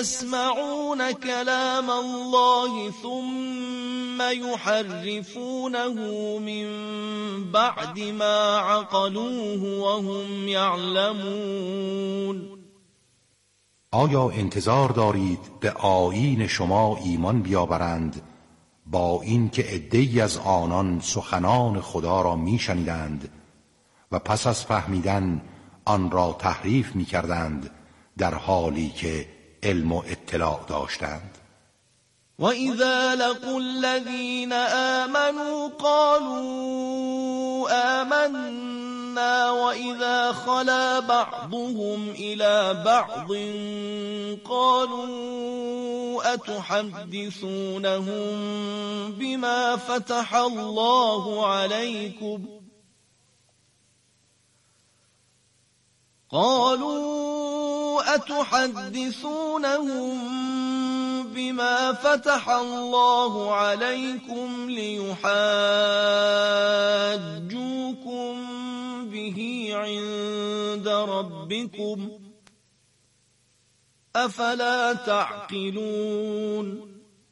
يسمعون كلام الله ثم يحرفونه من بعد ما عقلوه وهم يعلمون. آیا انتظار دارید به آیین شما ایمان بیاورند با این که عده‌ای از آنان سخنان خدا را میشنیدند و پس از فهمیدن آن را تحریف میکردند در حالی که علم و اطلاع داشتند؟ وَإِذَا لَقُوا الَّذِينَ آمَنُوا قَالُوا آمَنَّا وَإِذَا خَلَا بَعْضُهُمْ إِلَى بَعْضٍ قَالُوا أَتُحَدِّثُونَهُم بِمَا فَتَحَ اللَّهُ عَلَيْكُمْ لِيُحَاجُّوكُم بِهِ عِندَ رَبِّكُمْ أَفَلَا تَعْقِلُونَ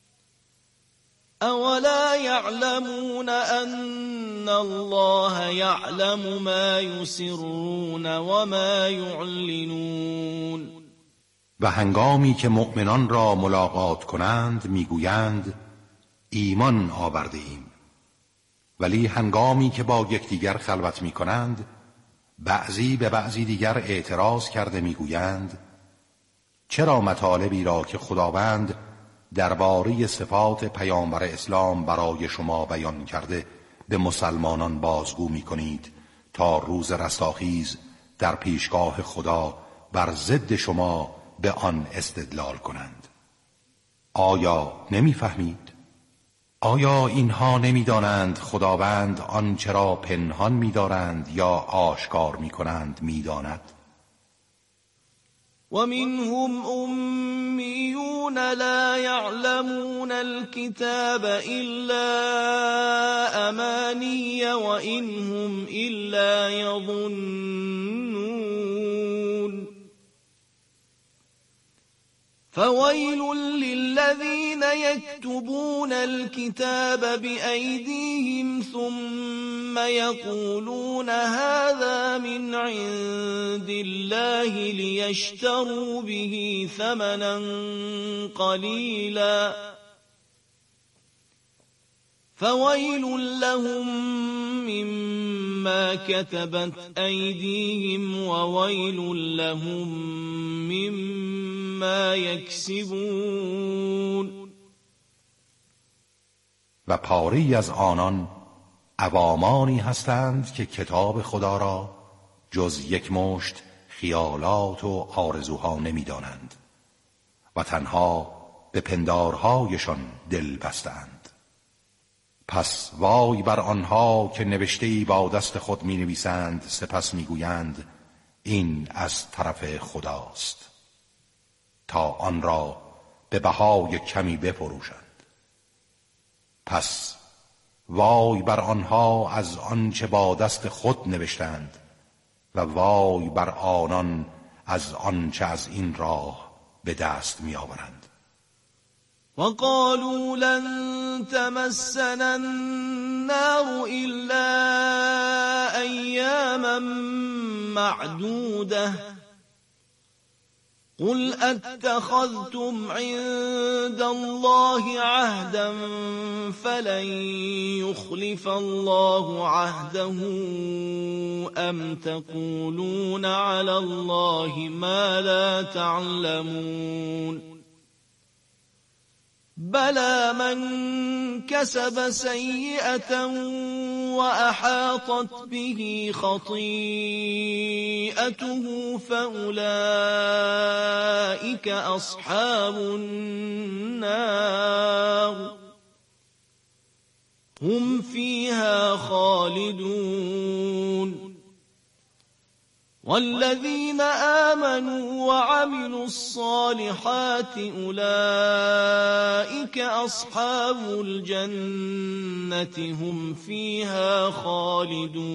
أَوَلَا يَعْلَمُونَ أَنَّ اللَّهَ يَعْلَمُ مَا يُسِرُّونَ وَمَا يُعْلِنُونَ. و هنگامی که مؤمنان را ملاقات کنند میگویند ایمان آورده ایم، ولی هنگامی که با یکدیگر خلوت میکنند بعضی به بعضی دیگر اعتراض کرده میگویند چرا مطالبی را که خداوند درباره صفات پیامبر اسلام برای شما بیان کرده به مسلمانان بازگو میکنید تا روز رستاخیز در پیشگاه خدا بر ضد شما به آن استدلال کنند؟ آیا نمیفهمید؟ آیا اینها نمیدانند خداوند آنچه را پنهان می‌دارند یا آشکار می‌کنند می‌داند؟ وَمِنْهُمْ أُمِّيُّونَ لَا يَعْلَمُونَ الْكِتَابَ إِلَّا أَمَانِيَّ وَإِنْ هُمْ إِلَّا يَظُنُّونَ. فَوَيْلٌ لِّلَّذِينَ يَكْتُبُونَ الْكِتَابَ بِأَيْدِيهِمْ ثُمَّ يَقُولُونَ هَذَا مِنْ عِندِ اللَّهِ لِيَشْتَرُوا بِهِ ثَمَنًا قَلِيلًا فَوَيْلٌ لَّهُم مِّمَّا كَتَبَتْ أَيْدِيهِمْ وَوَيْلٌ لَّهُم مِّمَّا يَكْسِبُونَ. و پاره‌ای از آنان عوامانی هستند که کتاب خدا را جز یک مشت خیالات و آرزوها نمی‌دانند و تنها به پندارهایشان دل بستند. پس وای بر آنها که نوشته‌ای با دست خود می‌نویسند سپس می‌گویند این از طرف خداست تا آن را به بهای کمی بفروشند. پس وای بر آنها از آنچه با دست خود نوشتند و وای بر آنان از آنچه از این راه به دست می‌آورند. وَقَالُوا لَن تَمَسَّنَا النَّارُ إِلَّا أَيَّامًا مَّعْدُودَةً قُلْ أَتَّخَذْتُمْ عِندَ اللَّهِ عَهْدًا فَلَن يُخْلِفَ اللَّهُ عَهْدَهُ أَمْ تَقُولُونَ عَلَى اللَّهِ مَا لَا تَعْلَمُونَ. بَلَى مَنْ كَسَبَ سَيِّئَةً وَأَحَاطَتْ بِهِ خَطِيئَتُهُ فَأُولَئِكَ أَصْحَابُ النَّارِ هُمْ فِيهَا خَالِدُونَ. وَالَّذِينَ آمَنُوا وَعَمِلُوا الصَّالِحَاتِ أُولَئِكَ أَصْحَابُ الْجَنَّةِ هُمْ فِيهَا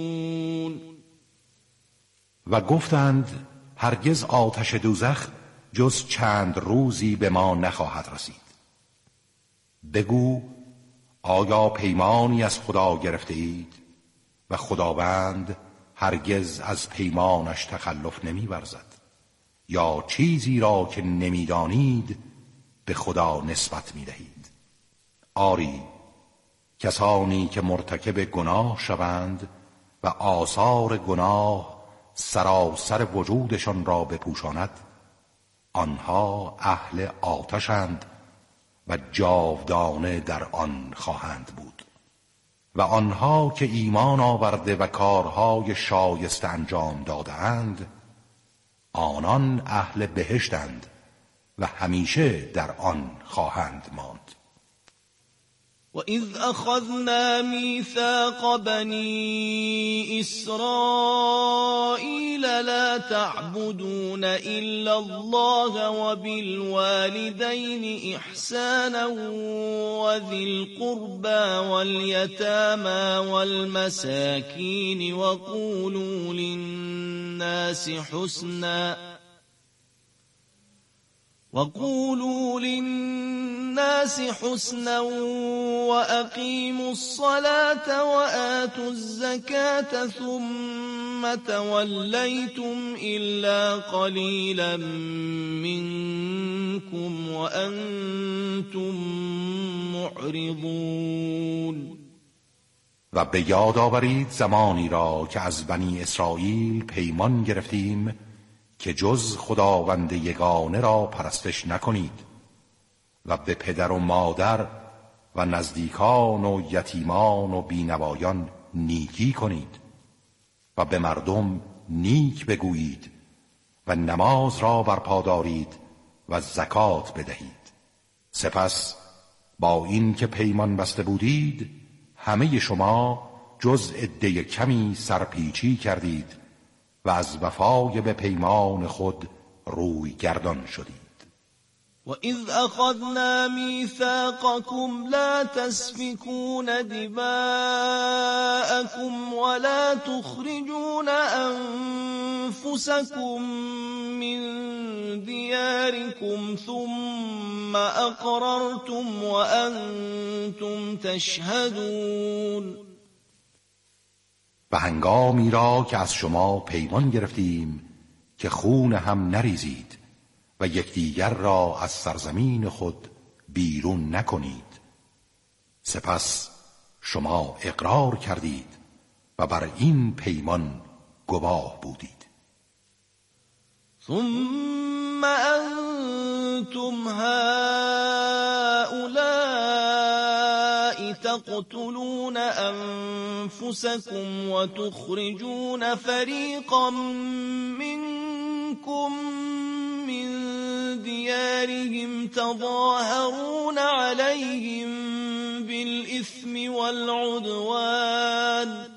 خَالِدُونَ. و گفتند هرگز آتش دوزخ جز چند روزی به ما نخواهد رسید. بگو آیا پیمانی از خدا گرفته اید و خداوند هرگز از پیمانش تخلف نمی ورزد؟ یا چیزی را که نمیدانید به خدا نسبت می دهید؟ آری، کسانی که مرتکب گناه شوند و آثار گناه سراسر وجودشان را بپوشاند، آنها اهل آتشند و جاودانه در آن خواهند بود. و آنها که ایمان آورده و کارهای شایسته انجام داده‌اند، آنان اهل بهشتند و همیشه در آن خواهند ماند. وَإِذْ أَخَذْنَا مِيثَاقَ بَنِي إِسْرَائِيلَ لَا تَعْبُدُونَ إِلَّا اللَّهَ وَبِالْوَالِدَيْنِ إِحْسَانًا وَذِي الْقُرْبَى وَالْيَتَامَى وَالْمَسَاكِينِ وَقُولُوا لِلنَّاسِ حُسْنًا وَأَقِيمُوا الصَّلَاةَ وَآتُوا الزَّكَاةَ ثُمَّ تَوَلَّيْتُمْ إِلَّا قَلِيلًا مِّنكُمْ وَأَنتُمْ مُعْرِضُونَ. و به یاد آورید زمانی را که از بنی اسرائیل پیمان گرفتیم که جز خداوند یگانه را پرستش نکنید و به پدر و مادر و نزدیکان و یتیمان و بینوایان نیکی کنید و به مردم نیک بگویید و نماز را برپا دارید و زکات بدهید. سپس با این که پیمان بسته بودید، همه شما جز عده کمی سرپیچی کردید و از وفای به پیمان خود روی گردان شدید. وَإِذْ أَخَذْنَا مِيثَاقَكُمْ لَا تَسْفِكُونَ دِمَاءَكُمْ وَلَا تُخْرِجُونَ أَنفُسَكُمْ مِنْ دِيَارِكُمْ ثُمَّ أَقْرَرْتُمْ وَأَنْتُمْ تَشْهَدُونَ. و هنگامی را که از شما پیمان گرفتیم که خون هم نریزید و یکدیگر را از سرزمین خود بیرون نکنید، سپس شما اقرار کردید و بر این پیمان گواه بودید. ثم أنتم هؤلاء تقتلون أنفسكم وتخرجون فريقا منكم من ديارهم تظاهرون عليهم بالإثم والعدوان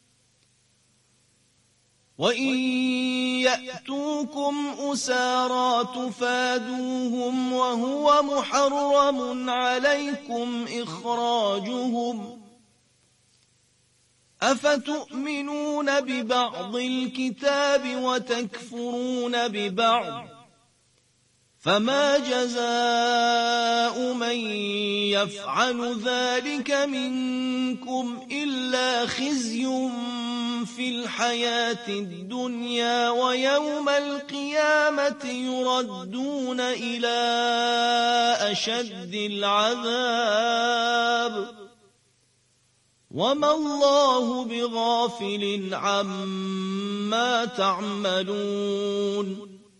وَإِنْ يَأْتُوكُمْ أُسَارَى تُفَادُوهُمْ وَهُوَ مُحَرَّمٌ عَلَيْكُمْ إِخْرَاجُهُمْ أَفَتُؤْمِنُونَ بِبَعْضِ الْكِتَابِ وَتَكْفُرُونَ بِبَعْضٍ فَمَا جَزَاءُ مَنْ يَفْعَلُ ذَلِكَ مِنْكُمْ إِلَّا خِزْيٌ في الحياة الدنيا ويوم القيامة يردون إلى أشد العذاب وما الله بغافل عما تعملون.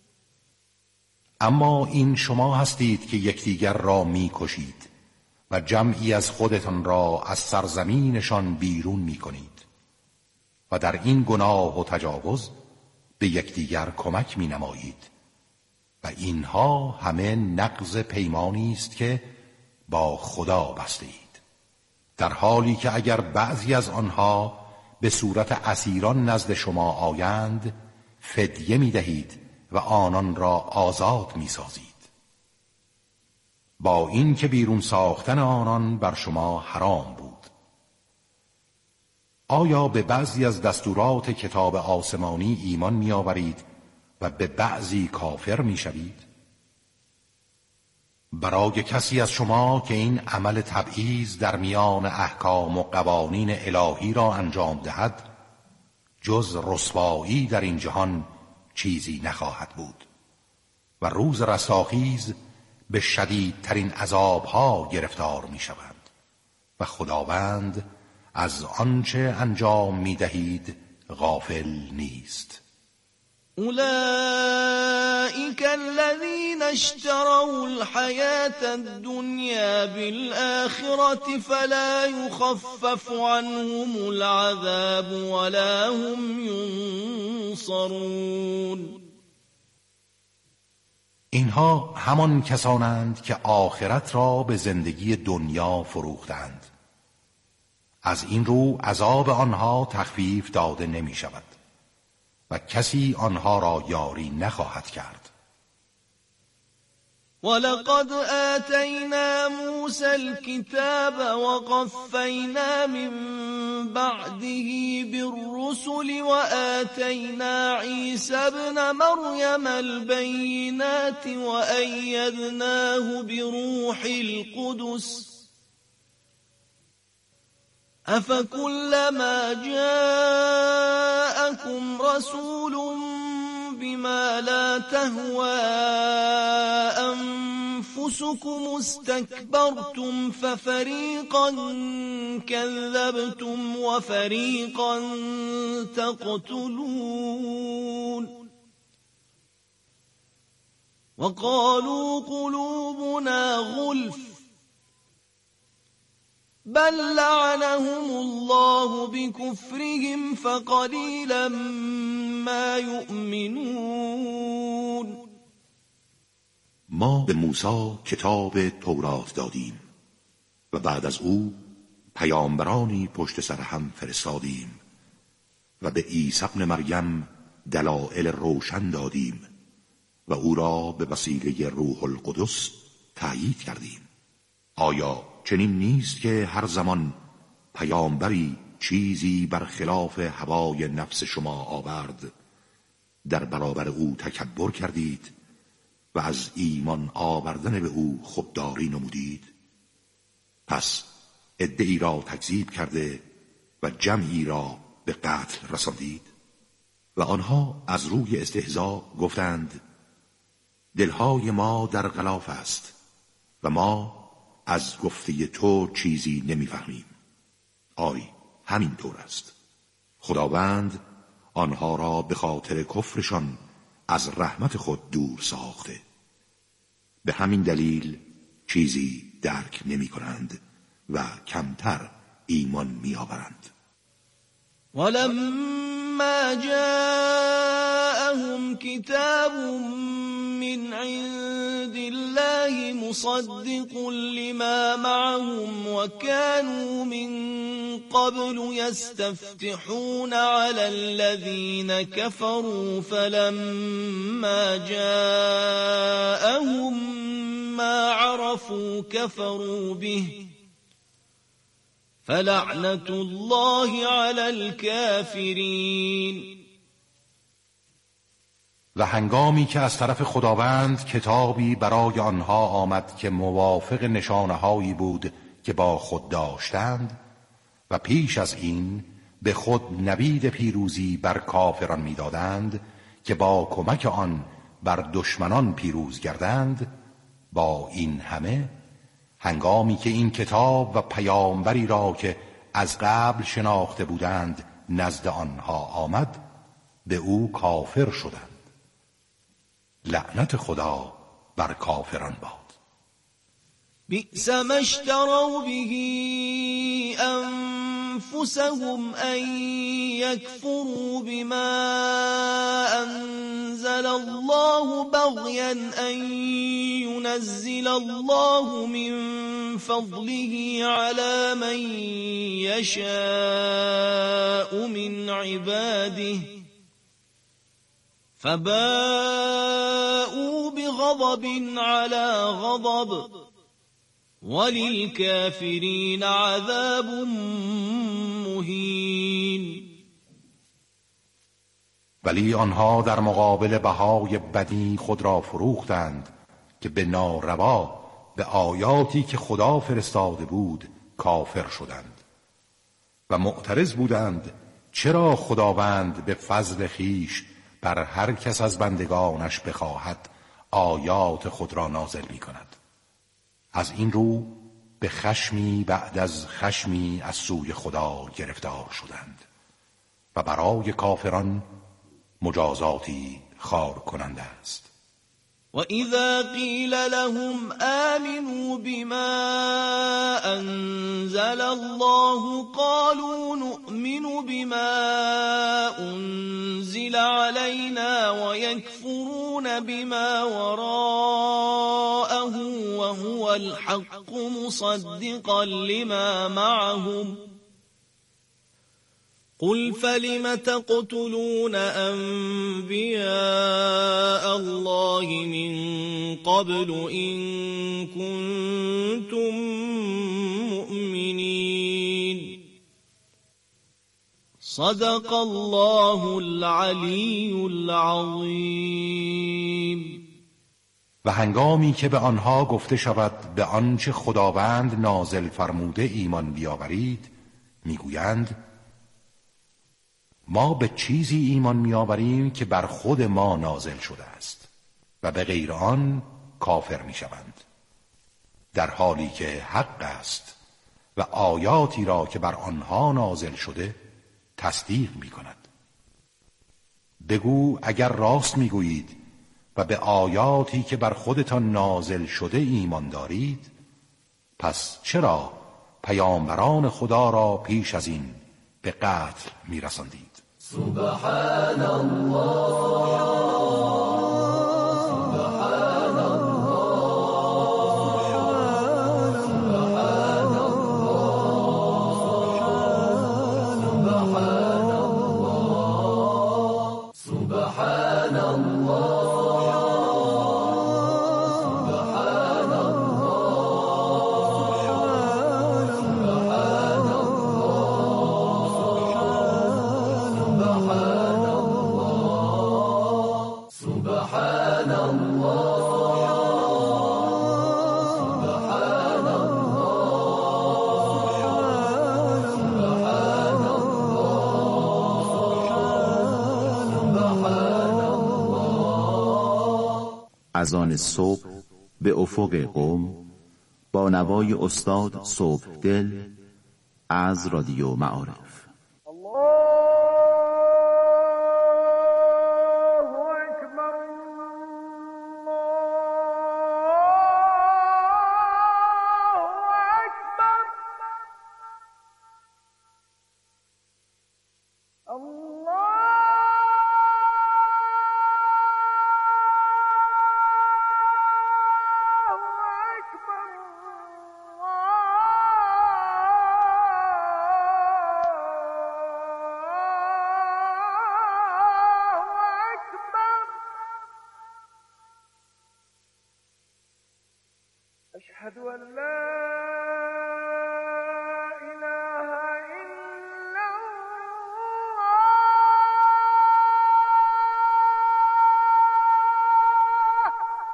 اما این شما هستید که یکدیگر را می‌کشید و جمعی از خودتان را از سرزمینشان بیرون می‌کنید و در این گناه و تجاوز به یکدیگر کمک می‌نمایید و اینها همه نقض پیمانی است که با خدا بسته اید، در حالی که اگر بعضی از آنها به صورت اسیران نزد شما آیند فدیه می‌دهید و آنان را آزاد می‌سازید، با این که بیرون ساختن آنان بر شما حرام بود. آیا به بعضی از دستورات کتاب آسمانی ایمان می‌آورید و به بعضی کافر می‌شوید؟ برای کسی از شما که این عمل تبعیض در میان احکام و قوانین الهی را انجام دهد جز رسوایی در این جهان چیزی نخواهد بود و روز رستاخیز به شدیدترین عذابها گرفتار می شوند و خداوند از آنچه انجام می دهید غافل نیست. أولئك الذين اشتروا الحياة الدنيا بالآخرة فلا يخفف عنهم العذاب ولا هم ينصرون. اینها همان کسانند که آخرت را به زندگی دنیا فروختند. از این رو عذاب آنها تخفیف داده نمی شود و کسی آنها را یاری نخواهد کرد. ولقد آتینا موسى الكتاب وقفینا من بعده بالرسل وآتینا عیسی ابن مریم البینات وأیدناه بروح القدس أفكلما جاءكم رسول بما لا تهوى أنفسكم استكبرتم ففريقا كذبتم وفريقا تقتلون وقالوا قلوبنا غلف بل لعنهم الله بكفرهم فقليلا ما يؤمنون. ما به موسی کتاب تورات دادیم و بعد از او پیامبرانی پشت سر هم فرستادیم و به عیسی ابن مریم دلائل روشن دادیم و او را به وسیله روح القدس تأیید کردیم. آیا چنین نیست که هر زمان پیامبری چیزی برخلاف هوای نفس شما آورد در برابر او تکبر کردید و از ایمان آوردن به او خودداری نمودید؟ پس عده‌ای را تکذیب کرده و جمعی را به قتل رساندید. و آنها از روی استهزا گفتند دلهای ما در غلاف است و ما از گفته تو چیزی نمیفهمیم. آری همین طور است. خداوند آنها را به خاطر کفرشان از رحمت خود دور ساخته. به همین دلیل چیزی درک نمی کنند و کمتر ایمان می آورند. ولما جاءهم كتاب من عند الله مصدق لما معهم وكانوا من قبل يستفتحون على الذين كفروا فلما جاءهم ما عرفوا كفروا به فلعنة الله على الكافرين. و هنگامی که از طرف خداوند کتابی برای آنها آمد که موافق نشانه‌هایی بود که با خود داشتند و پیش از این به خود نوید پیروزی بر کافران می‌دادند که با کمک آن بر دشمنان پیروز گردند، با این همه هنگامی که این کتاب و پیامبری را که از قبل شناخته بودند نزد آنها آمد به او کافر شدند. لعنت خدا بر کافران باد. بئس ما اشتروا به انفسهم ان يكفروا بما انزل الله بغيا ان ينزل الله من فضله على من يشاء من عباده فباءوا بغضب على غضب وللكافرین عذاب مهین. ولی آنها در مقابل بهای بدی خود را فروختند که به ناروا به آیاتی که خدا فرستاده بود کافر شدند و معترض بودند چرا خداوند به فضل خیش بر هر کس از بندگانش بخواهد آیات خود را نازل می کند. از این رو به خشمی بعد از خشمی از سوی خدا گرفتار شدند و برای کافران مجازاتی خار کننده است. وَإِذَا قِيلَ لَهُمْ آمِنُوا بِمَا أَنزَلَ اللَّهُ قَالُوا نُؤْمِنُ بِمَا أُنزِلَ عَلَيْنَا وَيَكْفُرُونَ بِمَا وَرَاءَهُ وَهُوَ الْحَقُّ مُصَدِّقًا لِمَا مَعَهُمْ قُلْ فَلِمَ تَقْتُلُونَ أَنبِيَاءَ اللَّهِ مِنْ قَبْلُ إِنْ كُنْتُمْ مُؤْمِنِينَ صدق الله العلی العظیم. و هنگامی که به آنها گفته شود به آنچه خداوند نازل فرموده ایمان بیاورید، میگویند ما به چیزی ایمان میآوریم که بر خود ما نازل شده است و به غیر آن کافر میشوند، در حالی که حق است و آیاتی را که بر آنها نازل شده تصدیق میکند. بگو اگر راست میگویید و به آیاتی که بر خودتان نازل شده ایمان دارید، پس چرا پیامبران خدا را پیش از این به قتل میرساندید؟ سبحان الله از آن صبح به افق قم با نوای استاد صبح دل از رادیو معارف. أشهد أن لا إله إلا الله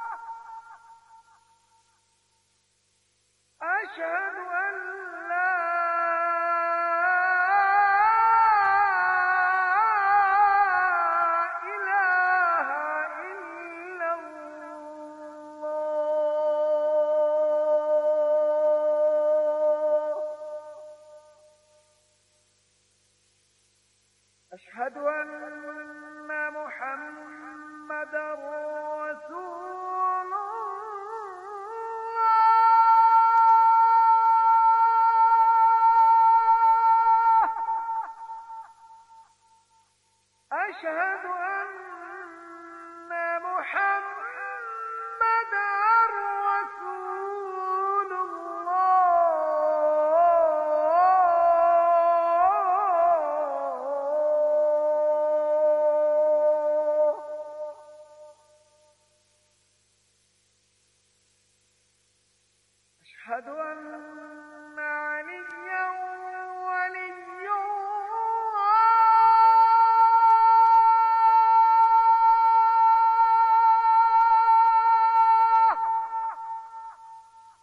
أشهد أن لا إله إلا أشهد أن محمدا رسول الله أشهد أن محمدا رسول أشهد أن عليا ولي الله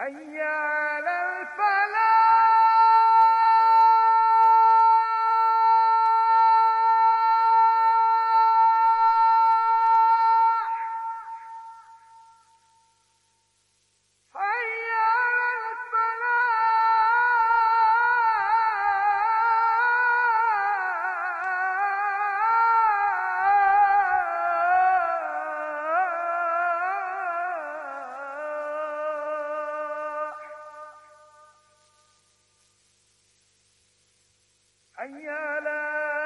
حي على الفلاح حي على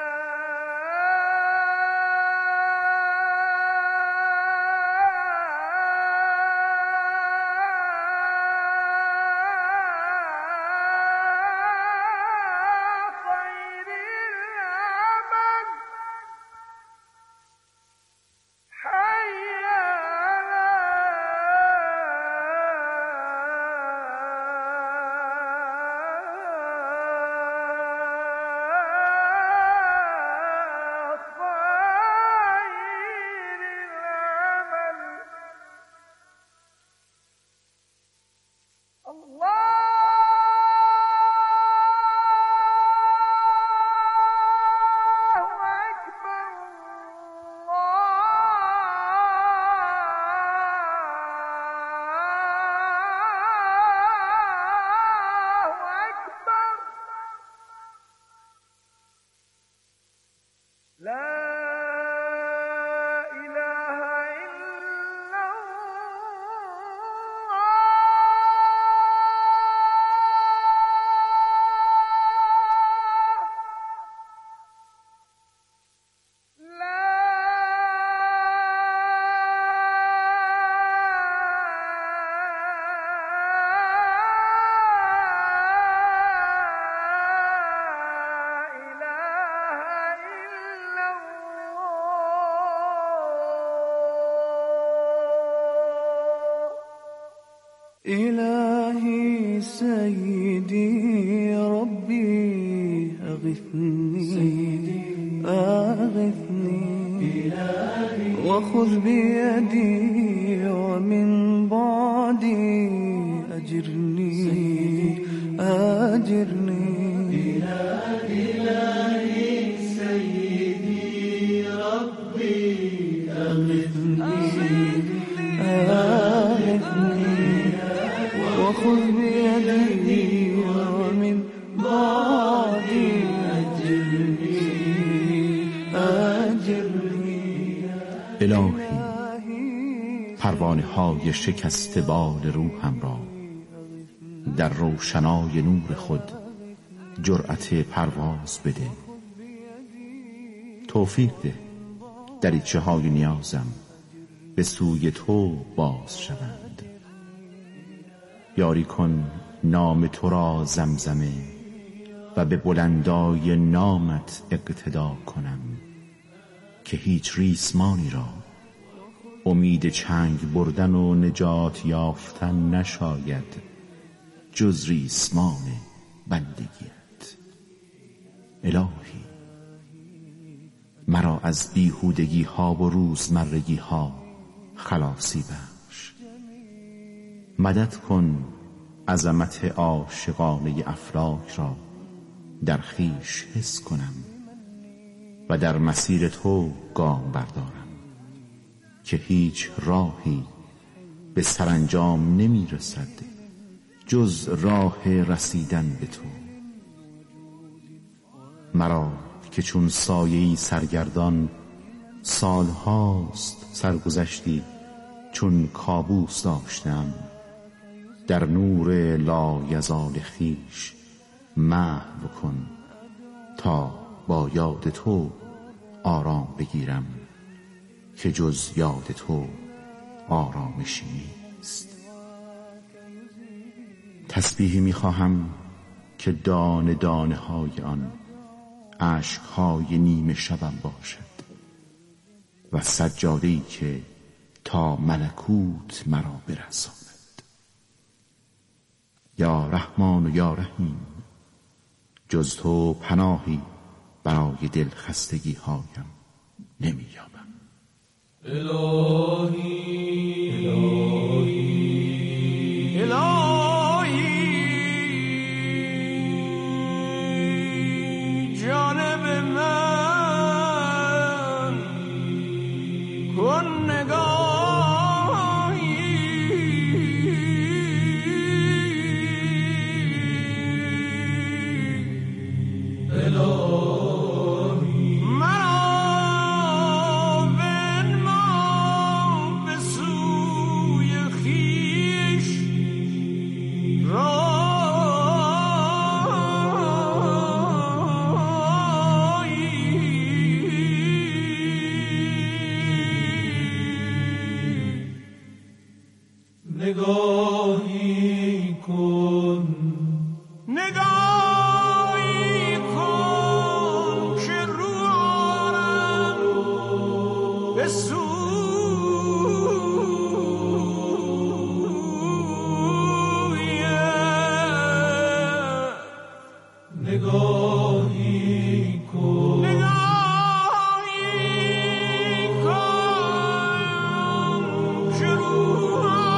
خير العمل حي على إلهي سيدي ربي أغثني أغثني وخذ بيدي ومن بعدي أجرني أجرني إلهي سيدي ربي أغثني وخذ بيدي ومن بعدي أجرني أجرني. الهی پروانه های شکست بال روحم را در روشنای نور خود جرأت پرواز بده. توفیق ده دریچه های نیازم به سوی تو باز شوند. یاری کن نام تو را زمزمه و به بلندای نامت اقتدا کنم که هیچ ریسمانی را امید چنگ بردن و نجات یافتن نشاید جز ریسمان بندگیت. الهی مرا از بیهودگی ها و روزمرگی ها خلاصی بخش. مدد کن عظمت عاشقانه افلاک را در خویش حس کنم و در مسیر تو گام بردارم که هیچ راهی به سرانجام نمی رسد جز راه رسیدن به تو. مرا که چون سایه‌ای سرگردان سالهاست سرگذشتی چون کابوس داشتم، در نور لایزال خویش محو کن تا با یاد تو آرام بگیرم که جز یاد تو آرامشی نیست. تسبیحی می‌خواهم که دانه دانه های آن اشک‌های نیمه شبم باشد و سجاده‌ای که تا ملکوت مرا برساند. یا رحمان و یا رحیم، جز تو پناهی برای دل خستگی هایم نمی‌یابم. الهی الهی الهی نگاهی کن نگاهی کن که رو آرم به نگاهی کن که رو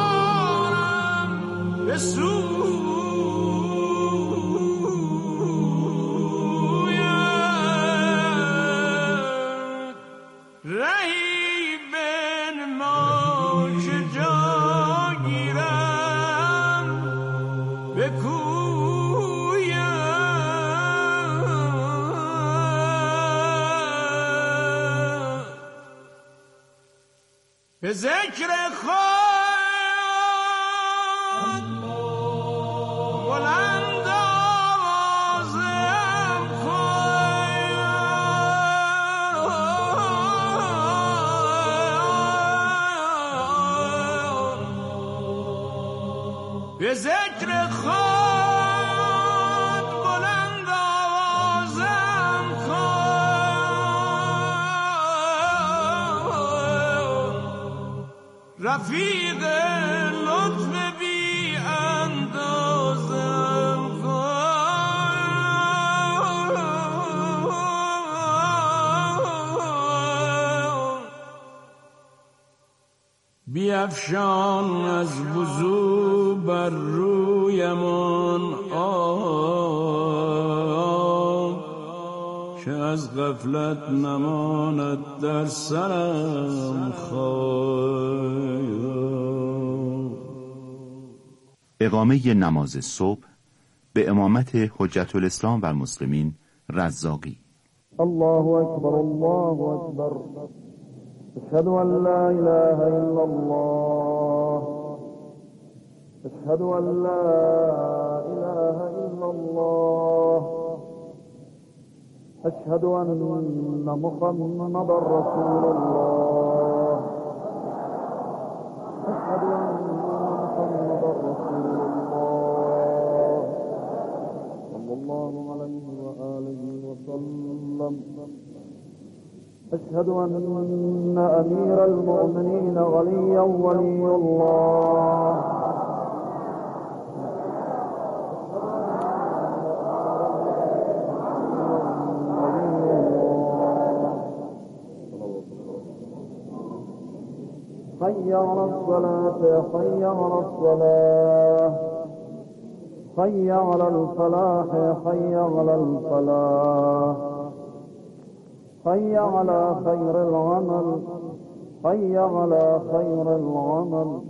آرم به رهی بنما که جا گیرم به کویم به ذکر خود بلند آوازم کن به ذکر خود بلند آوازم کن رفیق لطف بی اندازم کن بیفشان از وضو بر رویمان آب که از غفلت نماند در سرم خواهد. اقامه نماز صبح به امامت حجت الاسلام و المسلمین رزاقی. الله اکبر الله اکبر اشهد ان لا اله الا الله اشهد ان لا اله الا الله اشهد ان محمد رسول الله اشهد ان محمد رسول الله صلى الله عليه وآله وسلم أشهد أن أمير المؤمنين غليا ولي الله حي على الصلاة حي على الصلاة حي على الفلاح حي على الفلاح حي على خير العمل حي على خير العمل